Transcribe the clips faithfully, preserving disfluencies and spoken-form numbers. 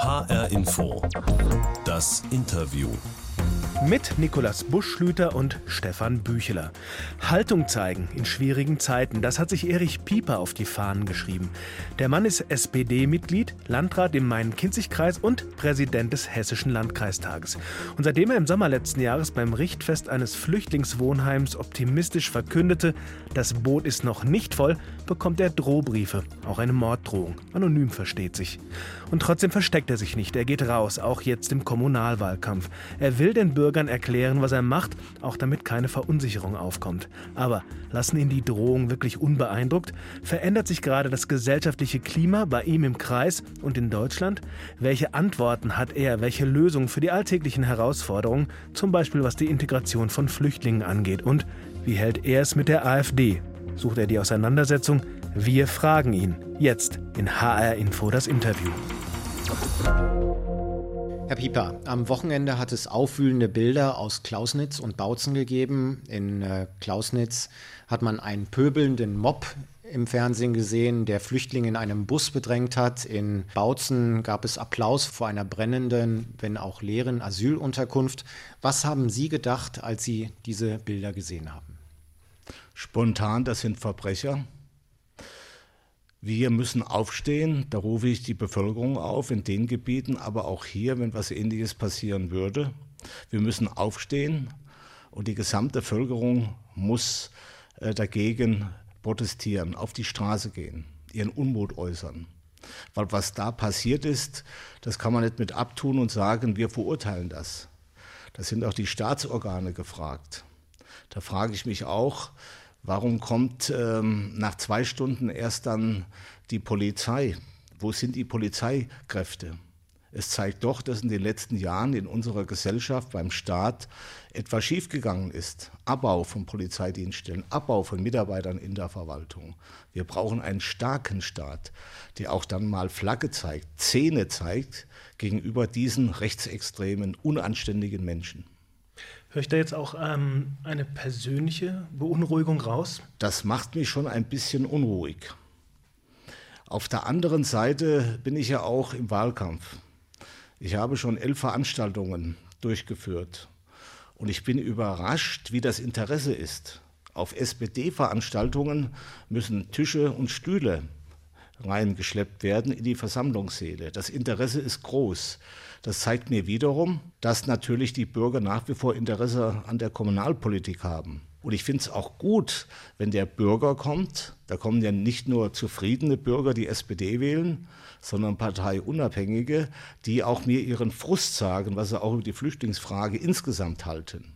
H R Info. Das Interview. Mit Nikolaus Buschlüter und Stefan Bücheler. Haltung zeigen in schwierigen Zeiten, das hat sich Erich Pieper auf die Fahnen geschrieben. Der Mann ist S P D-Mitglied, Landrat im Main-Kinzig-Kreis und Präsident des Hessischen Landkreistages. Und seitdem er im Sommer letzten Jahres beim Richtfest eines Flüchtlingswohnheims optimistisch verkündete, das Boot ist noch nicht voll, bekommt er Drohbriefe, auch eine Morddrohung. Anonym, versteht sich. Und trotzdem versteckt er sich nicht, er geht raus, auch jetzt im Kommunalwahlkampf. Er will den Bürgern erklären, was er macht, auch damit keine Verunsicherung aufkommt. Aber lassen ihn die Drohungen wirklich unbeeindruckt? Verändert sich gerade das gesellschaftliche Klima bei ihm im Kreis und in Deutschland? Welche Antworten hat er, welche Lösungen für die alltäglichen Herausforderungen, zum Beispiel was die Integration von Flüchtlingen angeht? Und wie hält er es mit der AfD? Sucht er die Auseinandersetzung? Wir fragen ihn. Jetzt in H R Info das Interview. Herr Pieper, am Wochenende hat es aufwühlende Bilder aus Klausnitz und Bautzen gegeben. In äh, Klausnitz hat man einen pöbelnden Mob im Fernsehen gesehen, der Flüchtlinge in einem Bus bedrängt hat. In Bautzen gab es Applaus vor einer brennenden, wenn auch leeren Asylunterkunft. Was haben Sie gedacht, als Sie diese Bilder gesehen haben? Spontan, das sind Verbrecher. Wir müssen aufstehen, da rufe ich die Bevölkerung auf, in den Gebieten, aber auch hier, wenn was Ähnliches passieren würde. Wir müssen aufstehen und die gesamte Bevölkerung muss äh, dagegen protestieren, auf die Straße gehen, ihren Unmut äußern. Weil was da passiert ist, das kann man nicht mit abtun und sagen, wir verurteilen das. Da sind auch die Staatsorgane gefragt. Da frage ich mich auch, warum kommt ähm, nach zwei Stunden erst dann die Polizei? Wo sind die Polizeikräfte? Es zeigt doch, dass in den letzten Jahren in unserer Gesellschaft beim Staat etwas schiefgegangen ist. Abbau von Polizeidienststellen, Abbau von Mitarbeitern in der Verwaltung. Wir brauchen einen starken Staat, der auch dann mal Flagge zeigt, Zähne zeigt gegenüber diesen rechtsextremen, unanständigen Menschen. Höre ich da jetzt auch ähm, eine persönliche Beunruhigung raus? Das macht mich schon ein bisschen unruhig. Auf der anderen Seite bin ich ja auch im Wahlkampf. Ich habe schon elf Veranstaltungen durchgeführt und ich bin überrascht, wie das Interesse ist. Auf S P D-Veranstaltungen müssen Tische und Stühle reingeschleppt werden in die Versammlungssäle. Das Interesse ist groß. Das zeigt mir wiederum, dass natürlich die Bürger nach wie vor Interesse an der Kommunalpolitik haben. Und ich finde es auch gut, wenn der Bürger kommt. Da kommen ja nicht nur zufriedene Bürger, die S P D wählen, sondern Parteiunabhängige, die auch mir ihren Frust sagen, was sie auch über die Flüchtlingsfrage insgesamt halten.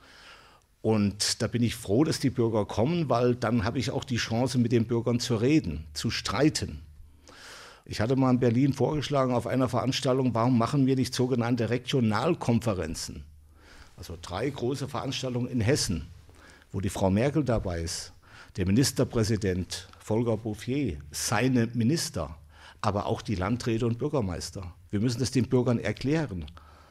Und da bin ich froh, dass die Bürger kommen, weil dann habe ich auch die Chance, mit den Bürgern zu reden, zu streiten. Ich hatte mal in Berlin vorgeschlagen auf einer Veranstaltung, warum machen wir nicht sogenannte Regionalkonferenzen? Also drei große Veranstaltungen in Hessen, wo die Frau Merkel dabei ist, der Ministerpräsident Volker Bouffier, seine Minister, aber auch die Landräte und Bürgermeister. Wir müssen das den Bürgern erklären.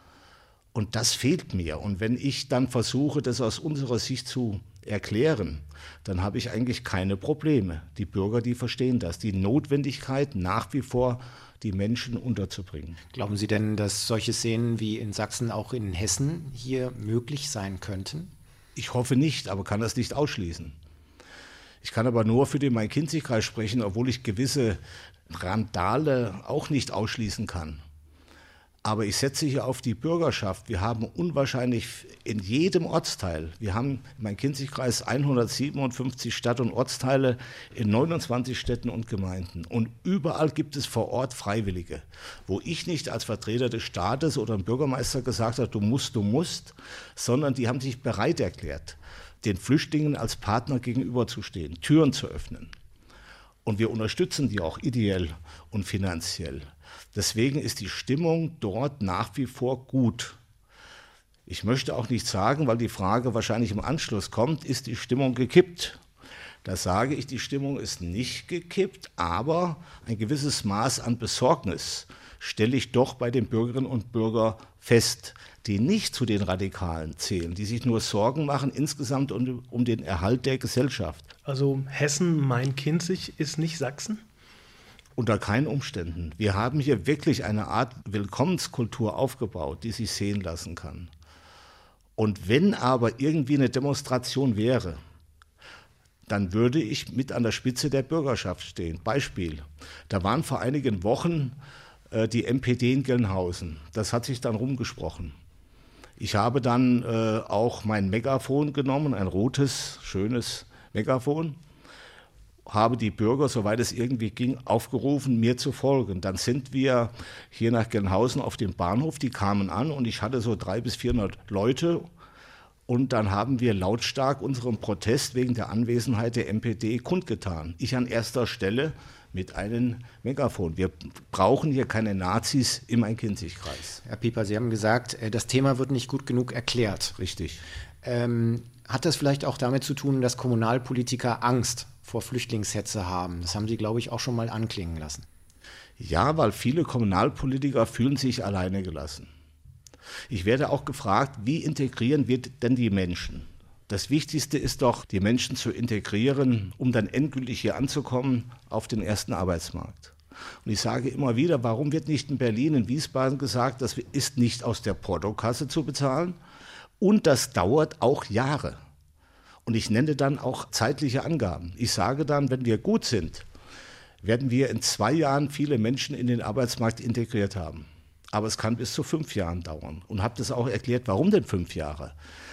Und das fehlt mir. Und wenn ich dann versuche, das aus unserer Sicht zu erklären, dann habe ich eigentlich keine Probleme. Die Bürger, die verstehen das, die Notwendigkeit nach wie vor, die Menschen unterzubringen. Glauben Sie denn, dass solche Szenen wie in Sachsen auch in Hessen hier möglich sein könnten? Ich hoffe nicht, aber kann das nicht ausschließen. Ich kann aber nur für den Main-Kinzig-Kreis sprechen, obwohl ich gewisse Randale auch nicht ausschließen kann. Aber ich setze hier auf die Bürgerschaft. Wir haben unwahrscheinlich in jedem Ortsteil, wir haben im Main-Kinzig-Kreis hundertsiebenundfünfzig Stadt- und Ortsteile in neunundzwanzig Städten und Gemeinden. Und überall gibt es vor Ort Freiwillige, wo ich nicht als Vertreter des Staates oder ein Bürgermeister gesagt habe, du musst, du musst, sondern die haben sich bereit erklärt, den Flüchtlingen als Partner gegenüberzustehen, Türen zu öffnen. Und wir unterstützen die auch ideell und finanziell. Deswegen ist die Stimmung dort nach wie vor gut. Ich möchte auch nicht sagen, weil die Frage wahrscheinlich im Anschluss kommt, ist die Stimmung gekippt? Da sage ich, die Stimmung ist nicht gekippt, aber ein gewisses Maß an Besorgnis stelle ich doch bei den Bürgerinnen und Bürgern fest, die nicht zu den Radikalen zählen, die sich nur Sorgen machen insgesamt um, um den Erhalt der Gesellschaft. Also Hessen, Main-Kinzig ist nicht Sachsen? Unter keinen Umständen. Wir haben hier wirklich eine Art Willkommenskultur aufgebaut, die sich sehen lassen kann. Und wenn aber irgendwie eine Demonstration wäre, dann würde ich mit an der Spitze der Bürgerschaft stehen. Beispiel, da waren vor einigen Wochen äh, die M P D in Gelnhausen. Das hat sich dann rumgesprochen. Ich habe dann äh, auch mein Megafon genommen, ein rotes, schönes Megafon, habe die Bürger, soweit es irgendwie ging, aufgerufen, mir zu folgen. Dann sind wir hier nach Gelnhausen auf dem Bahnhof, die kamen an und ich hatte so dreihundert bis vierhundert Leute. Und dann haben wir lautstark unseren Protest wegen der Anwesenheit der M P D kundgetan. Ich an erster Stelle mit einem Megafon. Wir brauchen hier keine Nazis im Main-Kinzig-Kreis. Herr Pieper, Sie haben gesagt, das Thema wird nicht gut genug erklärt. Richtig. Ähm, hat das vielleicht auch damit zu tun, dass Kommunalpolitiker Angst vor Flüchtlingshetze haben? Das haben Sie, glaube ich, auch schon mal anklingen lassen. Ja, weil viele Kommunalpolitiker fühlen sich alleine gelassen. Ich werde auch gefragt, wie integrieren wir denn die Menschen? Das Wichtigste ist doch, die Menschen zu integrieren, um dann endgültig hier anzukommen auf den ersten Arbeitsmarkt. Und ich sage immer wieder, warum wird nicht in Berlin, in Wiesbaden gesagt, das ist nicht aus der Portokasse zu bezahlen? Und das dauert auch Jahre. Und ich nenne dann auch zeitliche Angaben. Ich sage dann, wenn wir gut sind, werden wir in zwei Jahren viele Menschen in den Arbeitsmarkt integriert haben. Aber es kann bis zu fünf Jahren dauern. Und habe das auch erklärt, warum denn fünf Jahre?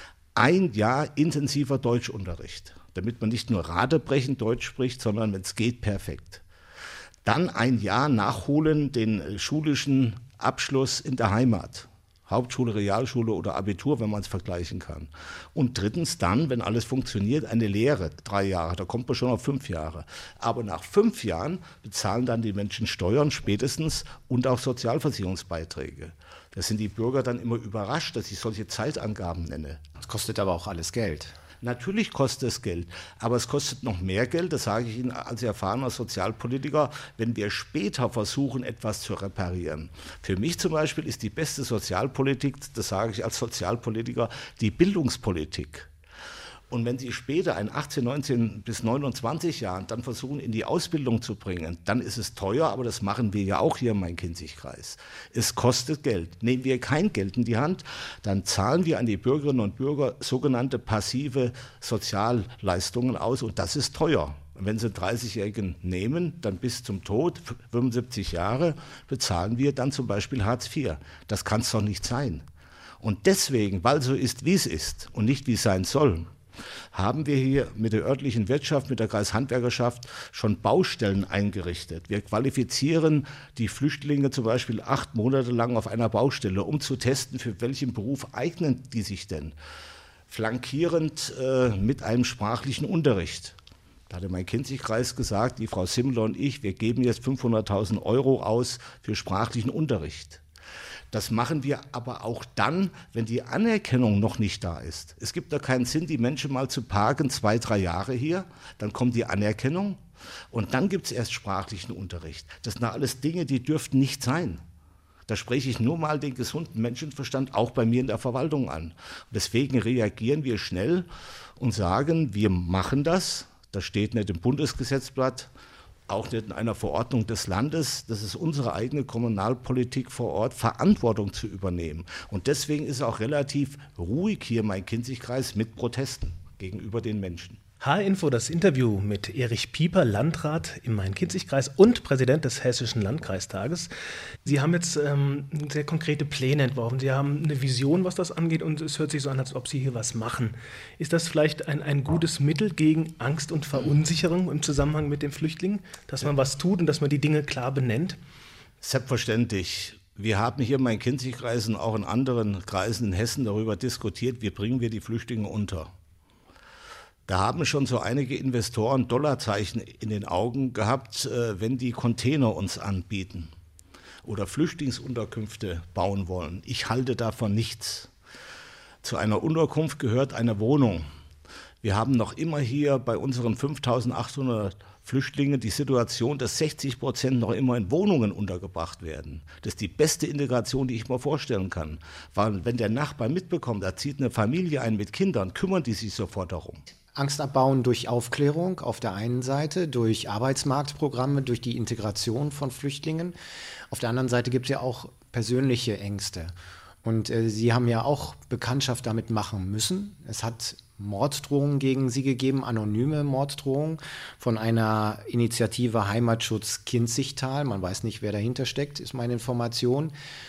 Ein Jahr intensiver Deutschunterricht, damit man nicht nur radebrechend Deutsch spricht, sondern, wenn es geht, perfekt. Dann ein Jahr nachholen, den schulischen Abschluss in der Heimat. Hauptschule, Realschule oder Abitur, wenn man es vergleichen kann. Und drittens dann, wenn alles funktioniert, eine Lehre, drei Jahre, da kommt man schon auf fünf Jahre. Aber nach fünf Jahren bezahlen dann die Menschen Steuern spätestens und auch Sozialversicherungsbeiträge. Da sind die Bürger dann immer überrascht, dass ich solche Zeitangaben nenne. Das kostet aber auch alles Geld. Natürlich kostet es Geld, aber es kostet noch mehr Geld, das sage ich Ihnen als erfahrener Sozialpolitiker, wenn wir später versuchen, etwas zu reparieren. Für mich zum Beispiel ist die beste Sozialpolitik, das sage ich als Sozialpolitiker, die Bildungspolitik. Und wenn Sie später in achtzehn, neunzehn bis neunundzwanzig Jahren dann versuchen, in die Ausbildung zu bringen, dann ist es teuer, aber das machen wir ja auch hier im Main-Kinzig-Kreis. Es kostet Geld. Nehmen wir kein Geld in die Hand, dann zahlen wir an die Bürgerinnen und Bürger sogenannte passive Sozialleistungen aus und das ist teuer. Und wenn Sie einen dreißigjährigen nehmen, dann bis zum Tod, fünfundsiebzig Jahre, bezahlen wir dann zum Beispiel Hartz vier. Das kann es doch nicht sein. Und deswegen, weil so ist, wie es ist und nicht, wie es sein soll, haben wir hier mit der örtlichen Wirtschaft, mit der Kreishandwerkerschaft schon Baustellen eingerichtet. Wir qualifizieren die Flüchtlinge zum Beispiel acht Monate lang auf einer Baustelle, um zu testen, für welchen Beruf eignen die sich denn. Flankierend äh, mit einem sprachlichen Unterricht. Da hatte mein Kinzig-Kreis gesagt, die Frau Simmler und ich, wir geben jetzt fünfhunderttausend Euro aus für sprachlichen Unterricht. Das machen wir aber auch dann, wenn die Anerkennung noch nicht da ist. Es gibt da keinen Sinn, die Menschen mal zu parken, zwei, drei Jahre hier, dann kommt die Anerkennung und dann gibt es erst sprachlichen Unterricht. Das sind alles Dinge, die dürften nicht sein. Da spreche ich nur mal den gesunden Menschenverstand auch bei mir in der Verwaltung an. Und deswegen reagieren wir schnell und sagen, wir machen das. Das steht nicht im Bundesgesetzblatt, auch nicht in einer Verordnung des Landes. Das ist unsere eigene Kommunalpolitik vor Ort, Verantwortung zu übernehmen. Und deswegen ist es auch relativ ruhig hier im Main-Kinzig-Kreis mit Protesten gegenüber den Menschen. H-Info, das Interview mit Erich Pieper, Landrat im Main-Kinzig-Kreis und Präsident des Hessischen Landkreistages. Sie haben jetzt ähm, sehr konkrete Pläne entworfen. Sie haben eine Vision, was das angeht, und es hört sich so an, als ob Sie hier was machen. Ist das vielleicht ein, ein gutes Mittel gegen Angst und Verunsicherung im Zusammenhang mit den Flüchtlingen, dass man was tut und dass man die Dinge klar benennt? Selbstverständlich. Wir haben hier im Main-Kinzig-Kreis und auch in anderen Kreisen in Hessen darüber diskutiert, wie bringen wir die Flüchtlinge unter. Da haben schon so einige Investoren Dollarzeichen in den Augen gehabt, wenn die Container uns anbieten oder Flüchtlingsunterkünfte bauen wollen. Ich halte davon nichts. Zu einer Unterkunft gehört eine Wohnung. Wir haben noch immer hier bei unseren fünftausendachthundert Flüchtlingen die Situation, dass sechzig Prozent noch immer in Wohnungen untergebracht werden. Das ist die beste Integration, die ich mir vorstellen kann. Weil wenn der Nachbar mitbekommt, da zieht eine Familie ein mit Kindern, kümmern die sich sofort darum. Angst abbauen durch Aufklärung auf der einen Seite, durch Arbeitsmarktprogramme, durch die Integration von Flüchtlingen. Auf der anderen Seite gibt es ja auch persönliche Ängste. Und äh, Sie haben ja auch Bekanntschaft damit machen müssen. Es hat Morddrohungen gegen Sie gegeben, anonyme Morddrohungen von einer Initiative Heimatschutz Kinzigtal. Man weiß nicht, wer dahinter steckt, ist meine Information.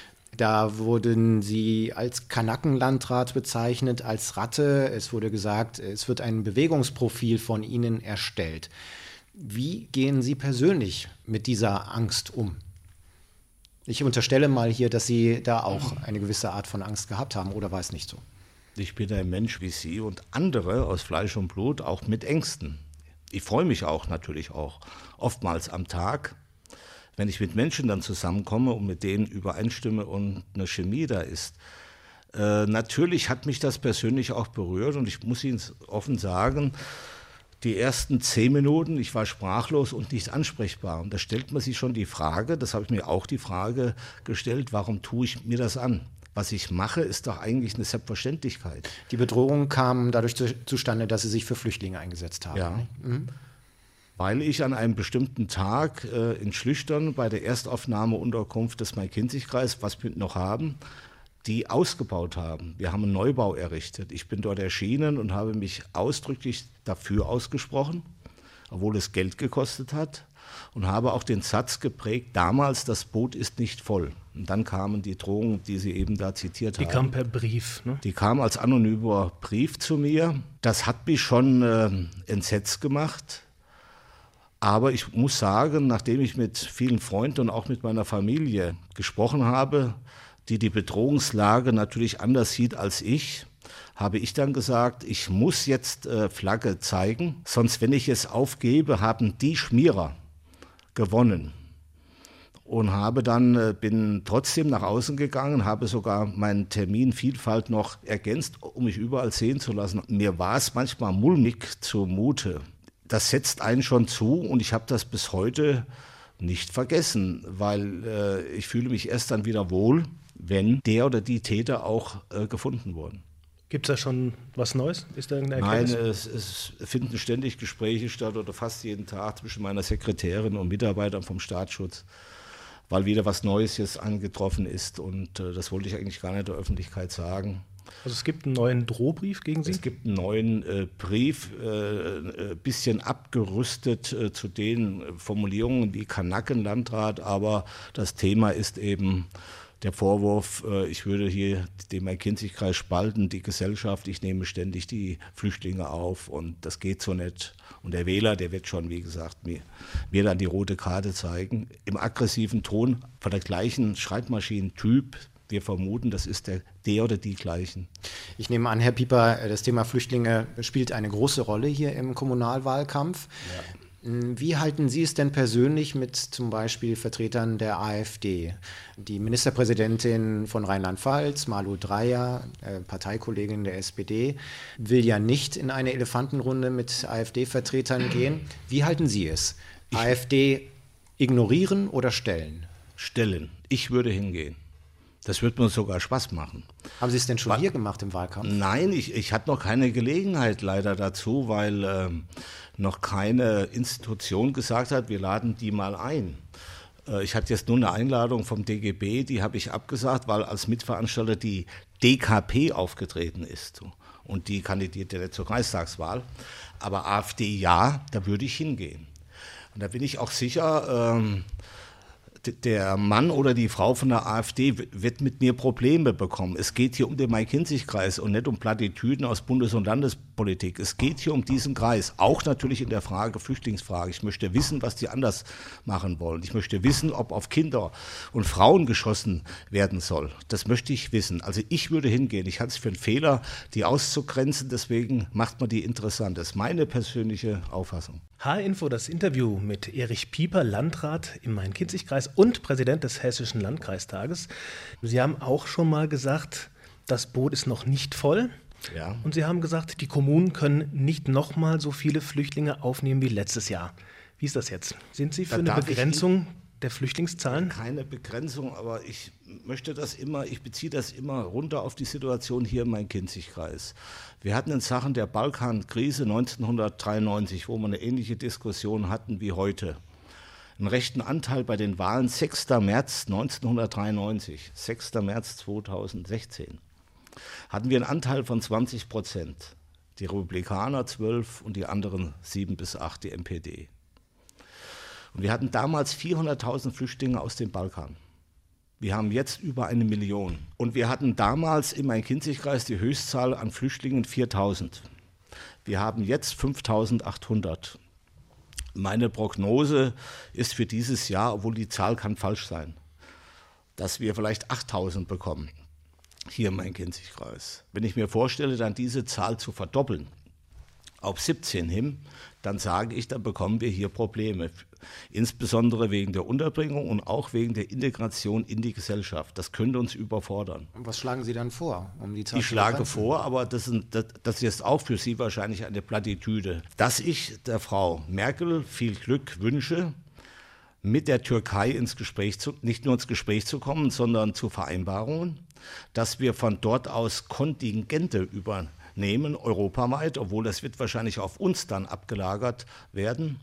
Da wurden Sie als Kanackenlandrat bezeichnet, als Ratte. Es wurde gesagt, es wird ein Bewegungsprofil von Ihnen erstellt. Wie gehen Sie persönlich mit dieser Angst um? Ich unterstelle mal hier, dass Sie da auch eine gewisse Art von Angst gehabt haben, oder war es nicht so? Ich bin ein Mensch wie Sie und andere aus Fleisch und Blut, auch mit Ängsten. Ich freue mich auch natürlich auch oftmals am Tag, wenn ich mit Menschen dann zusammenkomme und mit denen übereinstimme und eine Chemie da ist. Äh, natürlich hat mich das persönlich auch berührt und ich muss Ihnen offen sagen, die ersten zehn Minuten, ich war sprachlos und nicht ansprechbar. Und da stellt man sich schon die Frage, das habe ich mir auch die Frage gestellt, warum tue ich mir das an? Was ich mache, ist doch eigentlich eine Selbstverständlichkeit. Die Bedrohung kam dadurch zu, zustande, dass Sie sich für Flüchtlinge eingesetzt haben. Ja, mhm. Weil ich an einem bestimmten Tag äh, in Schlüchtern bei der Erstaufnahmeunterkunft des Main-Kinzig-Kreises, was wir noch haben, die ausgebaut haben. Wir haben einen Neubau errichtet. Ich bin dort erschienen und habe mich ausdrücklich dafür ausgesprochen, obwohl es Geld gekostet hat, und habe auch den Satz geprägt, damals, das Boot ist nicht voll. Und dann kamen die Drohungen, die Sie eben da zitiert die haben. Die kamen per Brief, ne? Die kamen als anonymer Brief zu mir. Das hat mich schon äh, entsetzt gemacht. Aber ich muss sagen, nachdem ich mit vielen Freunden und auch mit meiner Familie gesprochen habe, die die Bedrohungslage natürlich anders sieht als ich, habe ich dann gesagt, ich muss jetzt äh, Flagge zeigen, sonst wenn ich es aufgebe, haben die Schmierer gewonnen. Und habe dann, äh, bin trotzdem nach außen gegangen, habe sogar meinen Terminvielfalt noch ergänzt, um mich überall sehen zu lassen. Mir war es manchmal mulmig zumute. Das setzt einen schon zu und ich habe das bis heute nicht vergessen, weil äh, ich fühle mich erst dann wieder wohl, wenn der oder die Täter auch äh, gefunden wurden. Gibt es da schon was Neues? Ist da irgendeine Nein, Erkenntnis? es, es finden ständig Gespräche statt oder fast jeden Tag zwischen meiner Sekretärin und Mitarbeitern vom Staatsschutz, weil wieder was Neues jetzt angetroffen ist und äh, das wollte ich eigentlich gar nicht der Öffentlichkeit sagen. Also es gibt einen neuen Drohbrief gegen Sie? Es gibt einen neuen äh, Brief, ein äh, bisschen abgerüstet äh, zu den Formulierungen wie Kanackenlandrat, aber das Thema ist eben der Vorwurf, äh, ich würde hier den Main-Kinzig-Kreis spalten, die Gesellschaft, ich nehme ständig die Flüchtlinge auf und das geht so nicht. Und der Wähler, der wird schon, wie gesagt, mir, mir dann die rote Karte zeigen, im aggressiven Ton von der gleichen Schreibmaschinentyp. Wir vermuten, das ist der, der oder die gleichen. Ich nehme an, Herr Pieper, das Thema Flüchtlinge spielt eine große Rolle hier im Kommunalwahlkampf. Ja. Wie halten Sie es denn persönlich mit zum Beispiel Vertretern der AfD? Die Ministerpräsidentin von Rheinland-Pfalz, Malu Dreyer, äh, Parteikollegin der S P D, will ja nicht in eine Elefantenrunde mit AfD-Vertretern gehen. Wie halten Sie es? Ich AfD ignorieren oder stellen? Stellen. Ich würde hingehen. Das wird mir sogar Spaß machen. Haben Sie es denn schon War, hier gemacht im Wahlkampf? Nein, ich, ich hatte noch keine Gelegenheit leider dazu, weil äh, noch keine Institution gesagt hat, wir laden die mal ein. Äh, ich hatte jetzt nur eine Einladung vom D G B, die habe ich abgesagt, weil als Mitveranstalter die D K P aufgetreten ist. Und die kandidiert ja nicht zur Reichstagswahl. Aber AfD ja, da würde ich hingehen. Und da bin ich auch sicher, ähm, der Mann oder die Frau von der AfD wird mit mir Probleme bekommen. Es geht hier um den Main-Kinzig-Kreis und nicht um Plattitüden aus Bundes- und Landespolitik. Es geht hier um diesen Kreis, auch natürlich in der Frage Flüchtlingsfrage. Ich möchte wissen, was die anders machen wollen. Ich möchte wissen, ob auf Kinder und Frauen geschossen werden soll. Das möchte ich wissen. Also ich würde hingehen. Ich halte es für einen Fehler, die auszugrenzen. Deswegen macht man die interessant. Das ist meine persönliche Auffassung. H-Info, das Interview mit Erich Pieper, Landrat im Main-Kinzig-Kreis und Präsident des Hessischen Landkreistages. Sie haben auch schon mal gesagt, das Boot ist noch nicht voll. Ja. Und Sie haben gesagt, die Kommunen können nicht nochmal so viele Flüchtlinge aufnehmen wie letztes Jahr. Wie ist das jetzt? Sind Sie für Da eine Begrenzung der Flüchtlingszahlen? Keine Begrenzung, aber ich möchte das immer, ich beziehe das immer runter auf die Situation hier im Main-Kinzig-Kreis. Wir hatten in Sachen der Balkankrise neunzehnhundertdreiundneunzig, wo wir eine ähnliche Diskussion hatten wie heute, einen rechten Anteil bei den Wahlen sechster März neunzehnhundertdreiundneunzig, sechster März zweitausendsechzehn, hatten wir einen Anteil von zwanzig Prozent. Die Republikaner zwölf und die anderen sieben bis acht, die M P D. Und wir hatten damals vierhunderttausend Flüchtlinge aus dem Balkan. Wir haben jetzt über eine Million. Und wir hatten damals im Main-Kinzig-Kreis die Höchstzahl an Flüchtlingen viertausend. Wir haben jetzt fünftausendachthundert. Meine Prognose ist für dieses Jahr, obwohl die Zahl kann falsch sein, dass wir vielleicht achttausend bekommen, hier im Main-Kinzig-Kreis. Wenn ich mir vorstelle, dann diese Zahl zu verdoppeln, auf siebzehn hin, dann sage ich, dann bekommen wir hier Probleme. Insbesondere wegen der Unterbringung und auch wegen der Integration in die Gesellschaft. Das könnte uns überfordern. Und was schlagen Sie dann vor, um die Zahl ich zu schlage begrenzen? vor, aber das, sind, das, das ist auch für Sie wahrscheinlich eine Plattitüde, dass ich der Frau Merkel viel Glück wünsche, mit der Türkei ins Gespräch zu, nicht nur ins Gespräch zu kommen, sondern zu Vereinbarungen, dass wir von dort aus Kontingente übernehmen, europaweit, obwohl das wird wahrscheinlich auf uns dann abgelagert werden.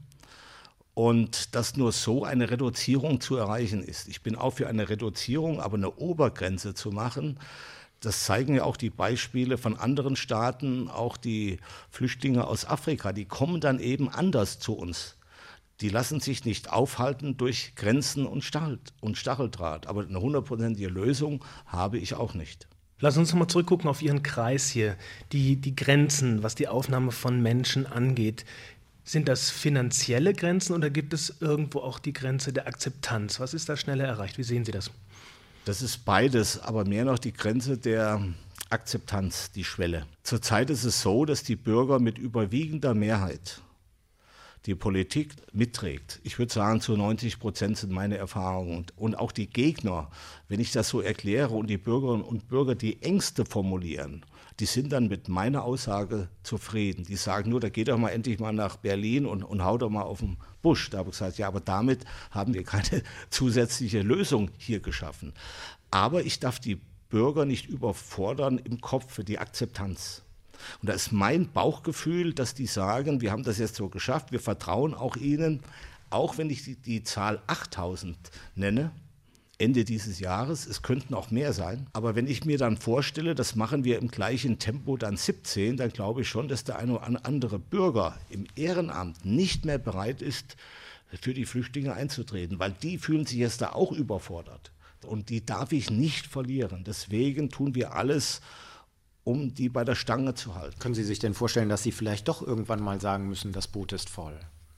Und dass nur so eine Reduzierung zu erreichen ist. Ich bin auch für eine Reduzierung, aber eine Obergrenze zu machen, das zeigen ja auch die Beispiele von anderen Staaten, auch die Flüchtlinge aus Afrika, die kommen dann eben anders zu uns. Die lassen sich nicht aufhalten durch Grenzen und Stacheldraht. Aber eine hundertprozentige Lösung habe ich auch nicht. Lass uns nochmal zurückgucken auf Ihren Kreis hier. Die, die Grenzen, was die Aufnahme von Menschen angeht. Sind das finanzielle Grenzen oder gibt es irgendwo auch die Grenze der Akzeptanz? Was ist da schneller erreicht? Wie sehen Sie das? Das ist beides, aber mehr noch die Grenze der Akzeptanz, die Schwelle. Zurzeit ist es so, dass die Bürger mit überwiegender Mehrheit die Politik mitträgt. Ich würde sagen, zu neunzig Prozent sind meine Erfahrungen. Und, und auch die Gegner, wenn ich das so erkläre und die Bürgerinnen und Bürger die Ängste formulieren, die sind dann mit meiner Aussage zufrieden. Die sagen nur, da geht doch mal endlich mal nach Berlin und, und haut doch mal auf den Busch. Da habe ich gesagt, ja, aber damit haben wir keine zusätzliche Lösung hier geschaffen. Aber ich darf die Bürger nicht überfordern im Kopf für die Akzeptanz. Und da ist mein Bauchgefühl, dass die sagen, wir haben das jetzt so geschafft, wir vertrauen auch ihnen, auch wenn ich die, die Zahl achttausend nenne, Ende dieses Jahres, es könnten auch mehr sein, aber wenn ich mir dann vorstelle, das machen wir im gleichen Tempo dann siebzehn, dann glaube ich schon, dass der eine oder andere Bürger im Ehrenamt nicht mehr bereit ist, für die Flüchtlinge einzutreten, weil die fühlen sich jetzt da auch überfordert und die darf ich nicht verlieren. Deswegen tun wir alles, um die bei der Stange zu halten. Können Sie sich denn vorstellen, dass Sie vielleicht doch irgendwann mal sagen müssen, das Boot ist voll?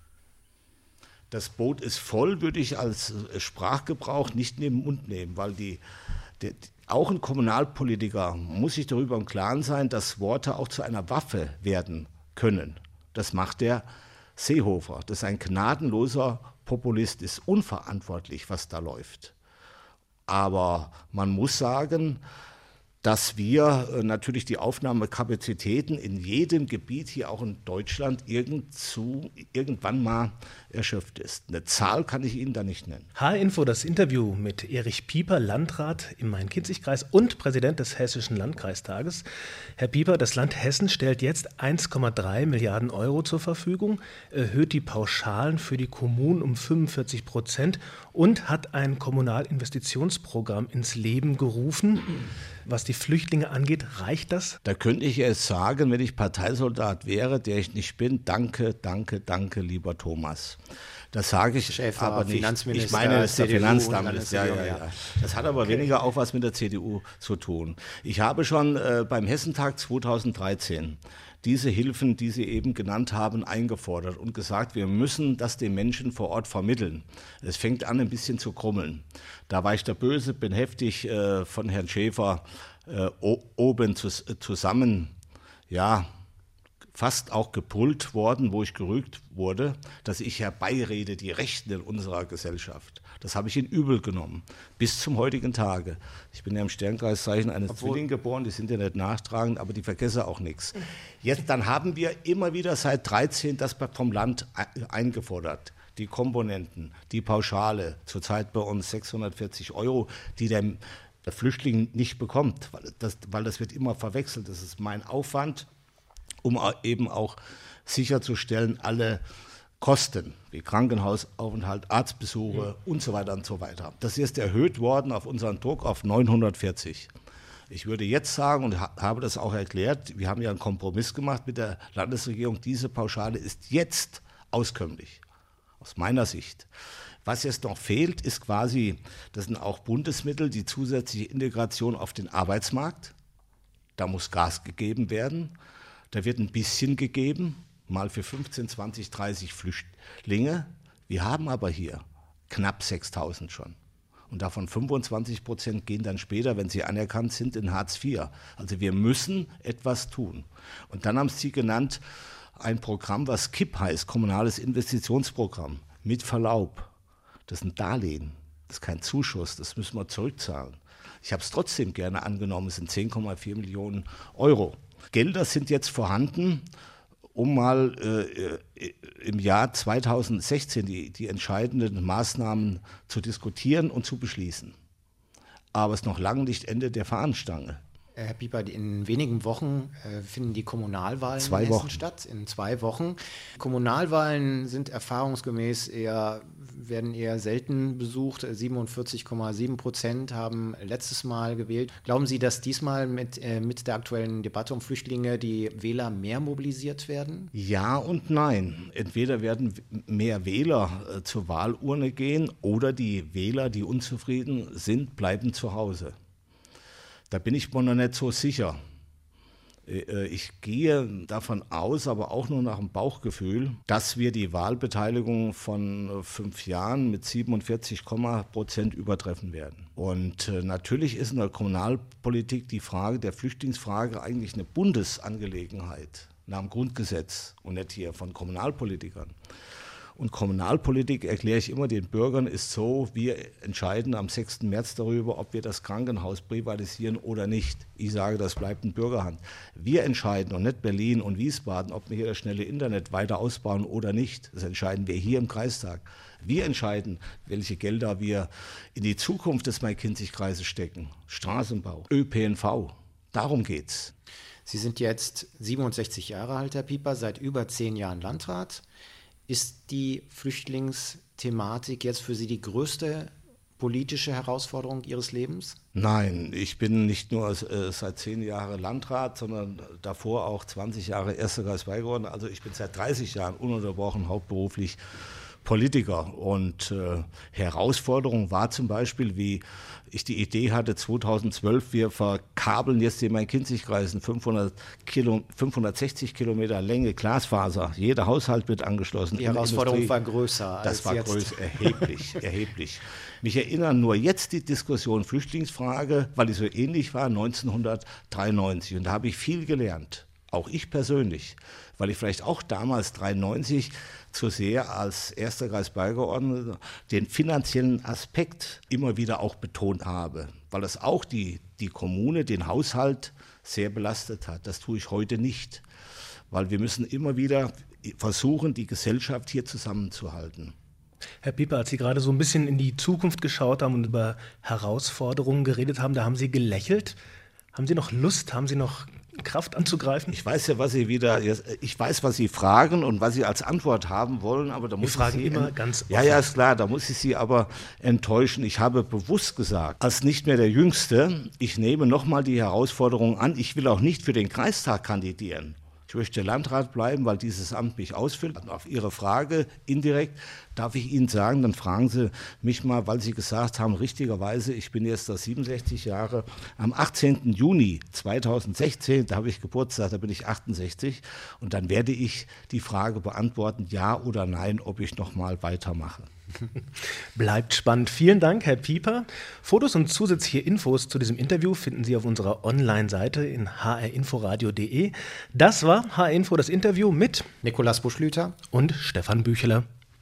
Das Boot ist voll, würde ich als Sprachgebrauch nicht in den Mund nehmen, weil die, die, auch ein Kommunalpolitiker muss sich darüber im Klaren sein, dass Worte auch zu einer Waffe werden können. Das macht der Seehofer. Das ist ein gnadenloser Populist, ist unverantwortlich, was da läuft. Aber man muss sagen, dass wir äh, natürlich die Aufnahmekapazitäten in jedem Gebiet, hier auch in Deutschland, irgend zu, irgendwann mal erschöpft ist. Eine Zahl kann ich Ihnen da nicht nennen. H-Info, das Interview mit Erich Pieper, Landrat im Main-Kinzig-Kreis und Präsident des Hessischen Landkreistages. Herr Pieper, das Land Hessen stellt jetzt eins Komma drei Milliarden Euro zur Verfügung, erhöht die Pauschalen für die Kommunen um fünfundvierzig Prozent und hat ein Kommunalinvestitionsprogramm ins Leben gerufen. Was die Flüchtlinge angeht, reicht das? Da könnte ich jetzt sagen, wenn ich Parteisoldat wäre, der ich nicht bin, danke, danke, danke, lieber Thomas. Das sage ich Schäfer, aber nicht. Finanzminister, Ich meine, das ist der C D U Finanzminister. Ja, ja, ja, ja. Das hat aber okay. weniger auch was mit der C D U zu tun. Ich habe schon äh, beim Hessentag zweitausenddreizehn diese Hilfen, die Sie eben genannt haben, eingefordert und gesagt, wir müssen das den Menschen vor Ort vermitteln. Es fängt an, ein bisschen zu krummeln. Da war ich der Böse, bin heftig äh, von Herrn Schäfer äh, oben zu, äh, zusammen, ja, fast auch gepult worden, wo ich gerügt wurde, dass ich herbeirede die Rechten in unserer Gesellschaft. Das habe ich in übel genommen, bis zum heutigen Tage. Ich bin ja im Sternkreiszeichen eines Zwillings geboren, die sind ja nicht nachtragend, aber die vergessen auch nichts. Jetzt, dann haben wir immer wieder seit dreizehn das vom Land eingefordert. die Komponenten, die Pauschale, zurzeit bei uns sechshundertvierzig Euro, die der, der Flüchtling nicht bekommt, weil das, weil das wird immer verwechselt. Das ist mein Aufwand, um eben auch sicherzustellen, alle Kosten wie Krankenhausaufenthalt, Arztbesuche und so weiter und so weiter. Das ist erhöht worden auf unseren Druck auf neunhundertvierzig. Ich würde jetzt sagen und habe das auch erklärt, wir haben ja einen Kompromiss gemacht mit der Landesregierung, diese Pauschale ist jetzt auskömmlich, aus meiner Sicht. Was jetzt noch fehlt, ist quasi, das sind auch Bundesmittel, die zusätzliche Integration auf den Arbeitsmarkt. Da muss Gas gegeben werden, da wird ein bisschen gegeben, mal für fünfzehn, zwanzig, dreißig Flüchtlinge. Wir haben aber hier knapp sechstausend schon. Und davon fünfundzwanzig Prozent gehen dann später, wenn sie anerkannt sind, in Hartz vier. Also wir müssen etwas tun. Und dann haben Sie genannt, ein Programm, was K I P heißt, Kommunales Investitionsprogramm, mit Verlaub. Das ist ein Darlehen, das ist kein Zuschuss, das müssen wir zurückzahlen. Ich habe es trotzdem gerne angenommen, es sind zehn Komma vier Millionen Euro. Gelder sind jetzt vorhanden, um mal äh, im Jahr zweitausendsechzehn die, die entscheidenden Maßnahmen zu diskutieren und zu beschließen. Aber es ist noch lange nicht Ende der Fahnenstange. Herr Pieper, in wenigen Wochen äh, finden die Kommunalwahlen zwei in Hessen Wochen. statt, in zwei Wochen. Kommunalwahlen sind erfahrungsgemäß eher, werden eher selten besucht. siebenundvierzig Komma sieben Prozent haben letztes Mal gewählt. Glauben Sie, dass diesmal mit, äh, mit der aktuellen Debatte um Flüchtlinge die Wähler mehr mobilisiert werden? Ja und nein. Entweder werden mehr Wähler äh, zur Wahlurne gehen oder die Wähler, die unzufrieden sind, bleiben zu Hause. Da bin ich mir noch nicht so sicher. Ich gehe davon aus, aber auch nur nach dem Bauchgefühl, dass wir die Wahlbeteiligung von fünf Jahren mit siebenundvierzig Prozent übertreffen werden. Und natürlich ist in der Kommunalpolitik die Frage der Flüchtlingsfrage eigentlich eine Bundesangelegenheit nach dem Grundgesetz und nicht hier von Kommunalpolitikern. Und Kommunalpolitik, erkläre ich immer den Bürgern, ist so, wir entscheiden am sechsten März darüber, ob wir das Krankenhaus privatisieren oder nicht. Ich sage, das bleibt in Bürgerhand. Wir entscheiden und nicht Berlin und Wiesbaden, ob wir hier das schnelle Internet weiter ausbauen oder nicht. Das entscheiden wir hier im Kreistag. Wir entscheiden, welche Gelder wir in die Zukunft des Main-Kinzig-Kreises stecken. Straßenbau, Ö P N V, darum geht's. Sie sind jetzt siebenundsechzig Jahre alt, Herr Pieper, seit über zehn Jahren Landrat. Ist die Flüchtlingsthematik jetzt für Sie die größte politische Herausforderung Ihres Lebens? Nein, ich bin nicht nur äh, seit zehn Jahren Landrat, sondern davor auch zwanzig Jahre erster Kreisbeigeordneter. Also ich bin seit dreißig Jahren ununterbrochen hauptberuflich Politiker. Und äh, Herausforderung war zum Beispiel, wie ich die Idee hatte, zweitausendzwölf, wir verkabeln jetzt den Main-Kinzig-Kreis in fünfhundertsechzig Kilometer Länge Glasfaser. Jeder Haushalt wird angeschlossen. Die Herausforderung Industrie. war größer als Das war jetzt. größer, erheblich, erheblich. Mich erinnern nur jetzt die Diskussion Flüchtlingsfrage, weil die so ähnlich war, neunzehnhundertdreiundneunzig. Und da habe ich viel gelernt. Auch ich persönlich, weil ich vielleicht auch damals dreiundneunzig zu sehr als erster Kreisbeigeordneter den finanziellen Aspekt immer wieder auch betont habe, weil das auch die, die Kommune, den Haushalt sehr belastet hat. Das tue ich heute nicht, weil wir müssen immer wieder versuchen, die Gesellschaft hier zusammenzuhalten. Herr Pieper, als Sie gerade so ein bisschen in die Zukunft geschaut haben und über Herausforderungen geredet haben, da haben Sie gelächelt. Haben Sie noch Lust, haben Sie noch Kraft anzugreifen? Ich weiß ja, was Sie wieder, ich weiß, was Sie fragen und was Sie als Antwort haben wollen, aber da muss Wir fragen ich Sie immer ganz offen. Ja, ja, ist klar, da muss ich Sie aber enttäuschen. Ich habe bewusst gesagt, als nicht mehr der Jüngste, ich nehme nochmal die Herausforderung an, ich will auch nicht für den Kreistag kandidieren. Ich möchte Landrat bleiben, weil dieses Amt mich ausfüllt. Und auf Ihre Frage indirekt darf ich Ihnen sagen, dann fragen Sie mich mal, weil Sie gesagt haben, richtigerweise, ich bin jetzt da siebenundsechzig Jahre, am achtzehnten Juni zweitausendsechzehn, da habe ich Geburtstag, da bin ich achtundsechzig und dann werde ich die Frage beantworten, ja oder nein, ob ich noch mal weitermache. Bleibt spannend. Vielen Dank, Herr Pieper. Fotos und zusätzliche Infos zu diesem Interview finden Sie auf unserer Online-Seite in h r inforadio punkt de. Das war H R Info, das Interview mit Nikolaus Buschlüter und Stefan Bücheler.